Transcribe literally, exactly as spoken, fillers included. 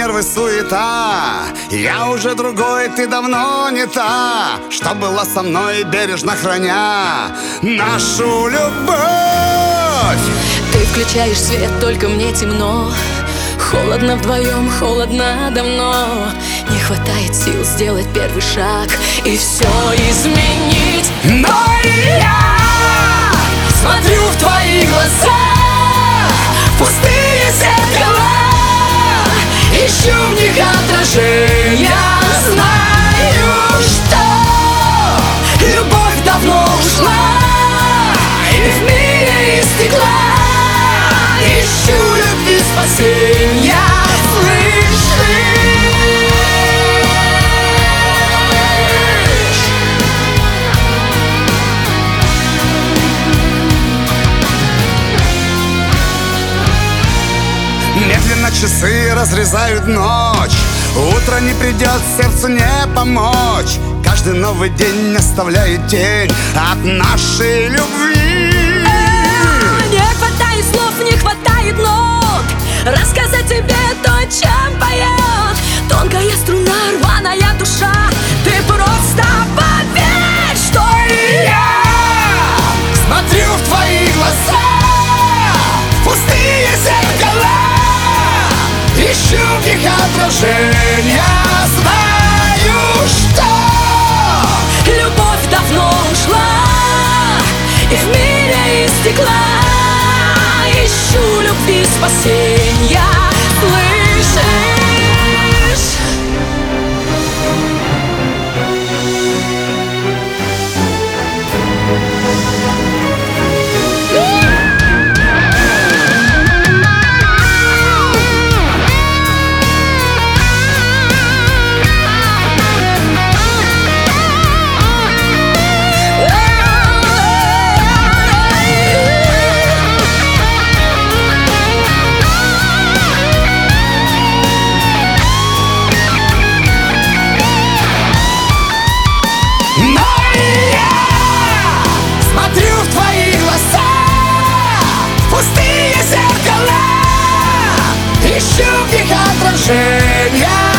нервы, суета. Я уже другой, ты давно не та, что была со мной, бережно храня нашу любовь. Ты включаешь свет, только мне темно. Холодно вдвоем, холодно давно. Не хватает сил сделать первый шаг и все изменить. Но я смотрю в твои глаза, пустые зеркала, ищу в них отражения. Знаю, что любовь давно ушла, и в мире из стекла ищу любви спасения. медленно часы разрезают ночь. Утро не придет, сердцу не помочь. Каждый новый день оставляет тень от нашей любви. Не хватает слов, не хватает нот рассказать тебе то, чем поет тонкая струна, рваная душа. Ты просто поверь, что и я смотрю в твои глаза, пустые зеркала, ищу в них отражения. Знаю, что любовь давно ушла, и в мире из стекла ищу любви спасения. Слышишь? ищу в них отражения.